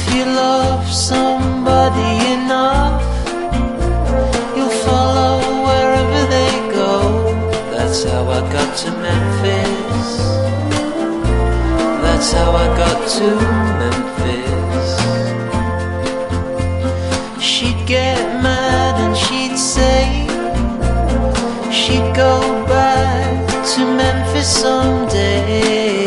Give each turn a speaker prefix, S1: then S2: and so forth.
S1: you love somebody enough, you'll follow wherever they go. That's how I got to Memphis. That's how I got to Memphis. She'd get mad and she'd say she'd go back to Memphis someday.